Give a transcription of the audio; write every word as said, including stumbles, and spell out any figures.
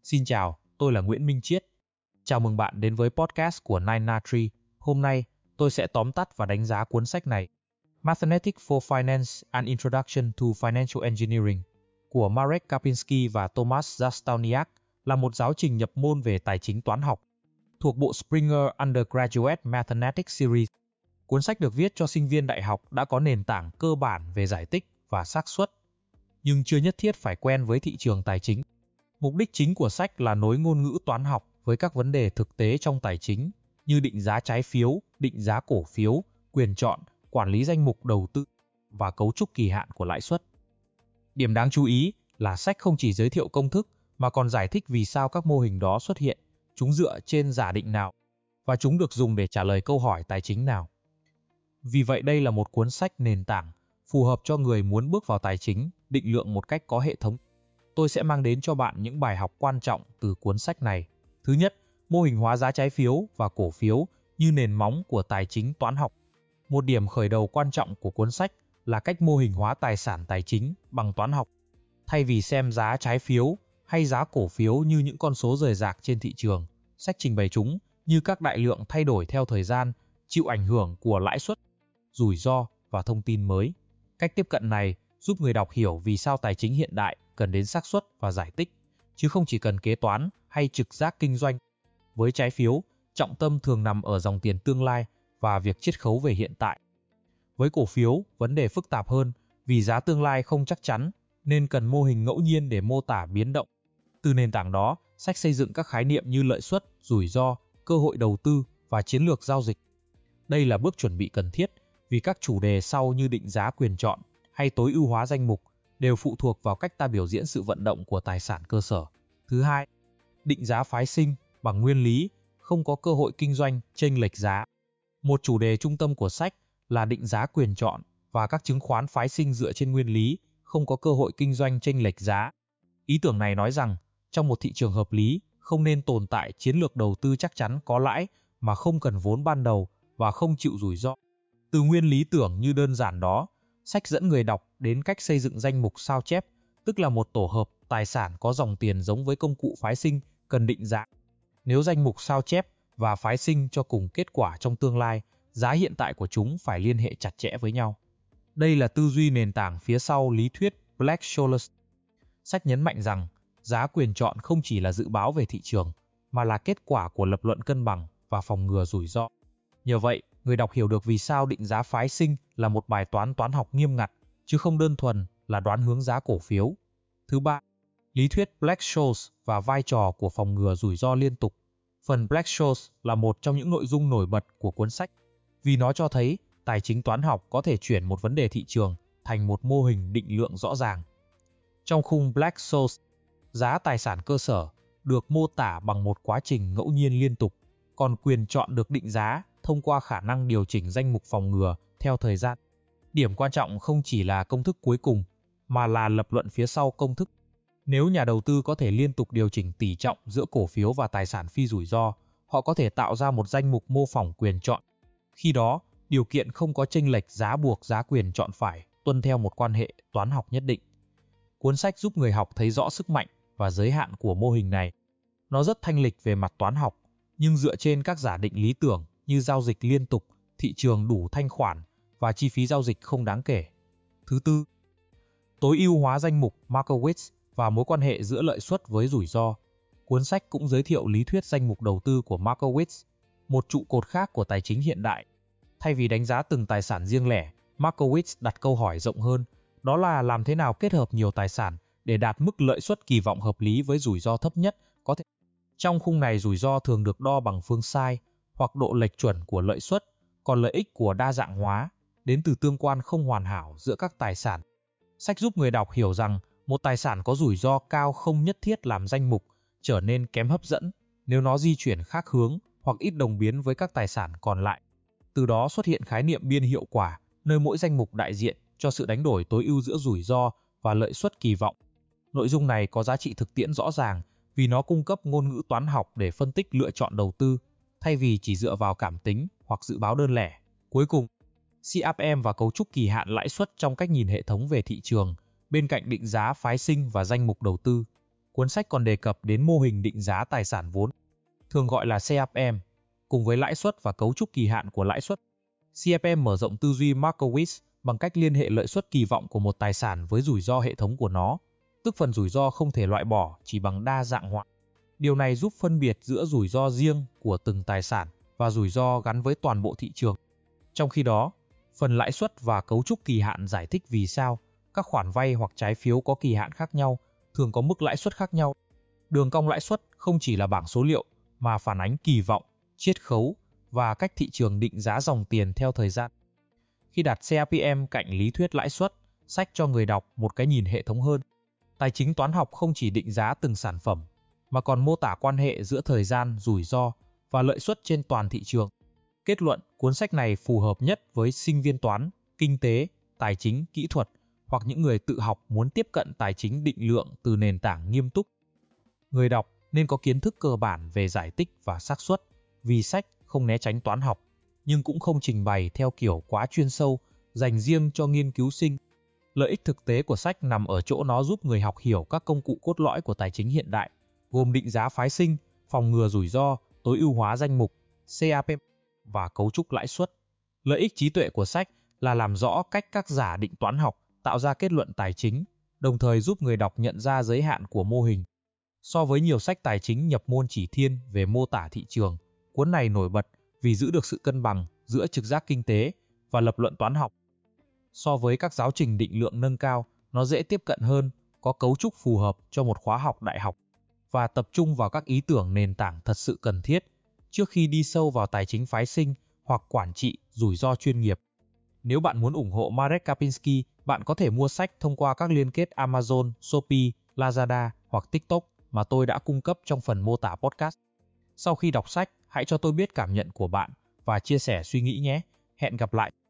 Xin chào, tôi là Nguyễn Minh Chiết. Chào mừng bạn đến với podcast của Nine Na Tree. Hôm nay, tôi sẽ tóm tắt và đánh giá cuốn sách này, Mathematics for Finance: An Introduction to Financial Engineering của Marek Karpinski và Tomasz Zastawniak, là một giáo trình nhập môn về tài chính toán học thuộc bộ Springer Undergraduate Mathematics Series. Cuốn sách được viết cho sinh viên đại học đã có nền tảng cơ bản về giải tích và xác suất, nhưng chưa nhất thiết phải quen với thị trường tài chính. Mục đích chính của sách là nối ngôn ngữ toán học với các vấn đề thực tế trong tài chính như định giá trái phiếu, định giá cổ phiếu, quyền chọn, quản lý danh mục đầu tư và cấu trúc kỳ hạn của lãi suất. Điểm đáng chú ý là sách không chỉ giới thiệu công thức mà còn giải thích vì sao các mô hình đó xuất hiện, chúng dựa trên giả định nào và chúng được dùng để trả lời câu hỏi tài chính nào. Vì vậy đây là một cuốn sách nền tảng phù hợp cho người muốn bước vào tài chính, định lượng một cách có hệ thống. Tôi sẽ mang đến cho bạn những bài học quan trọng từ cuốn sách này. Thứ nhất, mô hình hóa giá trái phiếu và cổ phiếu như nền móng của tài chính toán học. Một điểm khởi đầu quan trọng của cuốn sách là cách mô hình hóa tài sản tài chính bằng toán học. Thay vì xem giá trái phiếu hay giá cổ phiếu như những con số rời rạc trên thị trường, sách trình bày chúng như các đại lượng thay đổi theo thời gian, chịu ảnh hưởng của lãi suất, rủi ro và thông tin mới. Cách tiếp cận này giúp người đọc hiểu vì sao tài chính hiện đại cần đến xác suất và giải tích, chứ không chỉ cần kế toán hay trực giác kinh doanh. Với trái phiếu, trọng tâm thường nằm ở dòng tiền tương lai và việc chiết khấu về hiện tại. Với cổ phiếu, vấn đề phức tạp hơn vì giá tương lai không chắc chắn nên cần mô hình ngẫu nhiên để mô tả biến động. Từ nền tảng đó, sách xây dựng các khái niệm như lợi suất, rủi ro, cơ hội đầu tư và chiến lược giao dịch. Đây là bước chuẩn bị cần thiết vì các chủ đề sau như định giá quyền chọn hay tối ưu hóa danh mục đều phụ thuộc vào cách ta biểu diễn sự vận động của tài sản cơ sở. Thứ hai, định giá phái sinh bằng nguyên lý, không có cơ hội kinh doanh, chênh lệch giá. Một chủ đề trung tâm của sách là định giá quyền chọn và các chứng khoán phái sinh dựa trên nguyên lý, không có cơ hội kinh doanh, chênh lệch giá. Ý tưởng này nói rằng, trong một thị trường hợp lý, không nên tồn tại chiến lược đầu tư chắc chắn có lãi mà không cần vốn ban đầu và không chịu rủi ro. Từ nguyên lý tưởng như đơn giản đó, sách dẫn người đọc đến cách xây dựng danh mục sao chép, tức là một tổ hợp tài sản có dòng tiền giống với công cụ phái sinh cần định giá. Nếu danh mục sao chép và phái sinh cho cùng kết quả trong tương lai, giá hiện tại của chúng phải liên hệ chặt chẽ với nhau. Đây là tư duy nền tảng phía sau lý thuyết Black-Scholes. Sách nhấn mạnh rằng, giá quyền chọn không chỉ là dự báo về thị trường, mà là kết quả của lập luận cân bằng và phòng ngừa rủi ro. Nhờ vậy, người đọc hiểu được vì sao định giá phái sinh là một bài toán toán học nghiêm ngặt, chứ không đơn thuần là đoán hướng giá cổ phiếu. Thứ ba, lý thuyết Black-Scholes và vai trò của phòng ngừa rủi ro liên tục. Phần Black-Scholes là một trong những nội dung nổi bật của cuốn sách, vì nó cho thấy tài chính toán học có thể chuyển một vấn đề thị trường thành một mô hình định lượng rõ ràng. Trong khung Black-Scholes, giá tài sản cơ sở được mô tả bằng một quá trình ngẫu nhiên liên tục, còn quyền chọn được định giá thông qua khả năng điều chỉnh danh mục phòng ngừa theo thời gian. Điểm quan trọng không chỉ là công thức cuối cùng, mà là lập luận phía sau công thức. Nếu nhà đầu tư có thể liên tục điều chỉnh tỷ trọng giữa cổ phiếu và tài sản phi rủi ro, họ có thể tạo ra một danh mục mô phỏng quyền chọn. Khi đó, điều kiện không có chênh lệch giá buộc giá quyền chọn phải tuân theo một quan hệ toán học nhất định. Cuốn sách giúp người học thấy rõ sức mạnh và giới hạn của mô hình này. Nó rất thanh lịch về mặt toán học, nhưng dựa trên các giả định lý tưởng như giao dịch liên tục, thị trường đủ thanh khoản và chi phí giao dịch không đáng kể. Thứ tư, tối ưu hóa danh mục Markowitz và mối quan hệ giữa lợi suất với rủi ro. Cuốn sách cũng giới thiệu lý thuyết danh mục đầu tư của Markowitz, một trụ cột khác của tài chính hiện đại. Thay vì đánh giá từng tài sản riêng lẻ, Markowitz đặt câu hỏi rộng hơn, đó là làm thế nào kết hợp nhiều tài sản để đạt mức lợi suất kỳ vọng hợp lý với rủi ro thấp nhất có thể. Trong khung này rủi ro thường được đo bằng phương sai hoặc độ lệch chuẩn của lợi suất, còn lợi ích của đa dạng hóa đến từ tương quan không hoàn hảo giữa các tài sản. Sách giúp người đọc hiểu rằng một tài sản có rủi ro cao không nhất thiết làm danh mục trở nên kém hấp dẫn nếu nó di chuyển khác hướng hoặc ít đồng biến với các tài sản còn lại. Từ đó xuất hiện khái niệm biên hiệu quả, nơi mỗi danh mục đại diện cho sự đánh đổi tối ưu giữa rủi ro và lợi suất kỳ vọng. Nội dung này có giá trị thực tiễn rõ ràng vì nó cung cấp ngôn ngữ toán học để phân tích lựa chọn đầu tư, thay vì chỉ dựa vào cảm tính hoặc dự báo đơn lẻ. Cuối cùng, xê ép em và cấu trúc kỳ hạn lãi suất trong cách nhìn hệ thống về thị trường, bên cạnh định giá phái sinh và danh mục đầu tư. Cuốn sách còn đề cập đến mô hình định giá tài sản vốn, thường gọi là xê ép em, cùng với lãi suất và cấu trúc kỳ hạn của lãi suất. xê ép em mở rộng tư duy Markowitz bằng cách liên hệ lợi suất kỳ vọng của một tài sản với rủi ro hệ thống của nó, tức phần rủi ro không thể loại bỏ chỉ bằng đa dạng hóa. Điều này giúp phân biệt giữa rủi ro riêng của từng tài sản và rủi ro gắn với toàn bộ thị trường. Trong khi đó, phần lãi suất và cấu trúc kỳ hạn giải thích vì sao các khoản vay hoặc trái phiếu có kỳ hạn khác nhau thường có mức lãi suất khác nhau. Đường cong lãi suất không chỉ là bảng số liệu mà phản ánh kỳ vọng, chiết khấu và cách thị trường định giá dòng tiền theo thời gian. Khi đặt xê ép em cạnh lý thuyết lãi suất, sách cho người đọc một cái nhìn hệ thống hơn. Tài chính toán học không chỉ định giá từng sản phẩm, mà còn mô tả quan hệ giữa thời gian, rủi ro và lợi suất trên toàn thị trường. Kết luận, cuốn sách này phù hợp nhất với sinh viên toán, kinh tế, tài chính, kỹ thuật hoặc những người tự học muốn tiếp cận tài chính định lượng từ nền tảng nghiêm túc. Người đọc nên có kiến thức cơ bản về giải tích và xác suất, vì sách không né tránh toán học, nhưng cũng không trình bày theo kiểu quá chuyên sâu, dành riêng cho nghiên cứu sinh. Lợi ích thực tế của sách nằm ở chỗ nó giúp người học hiểu các công cụ cốt lõi của tài chính hiện đại, gồm định giá phái sinh, phòng ngừa rủi ro, tối ưu hóa danh mục, xê ép em và cấu trúc lãi suất. Lợi ích trí tuệ của sách là làm rõ cách các giả định toán học tạo ra kết luận tài chính, đồng thời giúp người đọc nhận ra giới hạn của mô hình. So với nhiều sách tài chính nhập môn chỉ thiên về mô tả thị trường, cuốn này nổi bật vì giữ được sự cân bằng giữa trực giác kinh tế và lập luận toán học. So với các giáo trình định lượng nâng cao, nó dễ tiếp cận hơn, có cấu trúc phù hợp cho một khóa học đại học và tập trung vào các ý tưởng nền tảng thật sự cần thiết trước khi đi sâu vào tài chính phái sinh hoặc quản trị rủi ro chuyên nghiệp. Nếu bạn muốn ủng hộ Marek Karpinski, bạn có thể mua sách thông qua các liên kết Amazon, Shopee, Lazada hoặc TikTok mà tôi đã cung cấp trong phần mô tả podcast. Sau khi đọc sách, hãy cho tôi biết cảm nhận của bạn và chia sẻ suy nghĩ nhé. Hẹn gặp lại!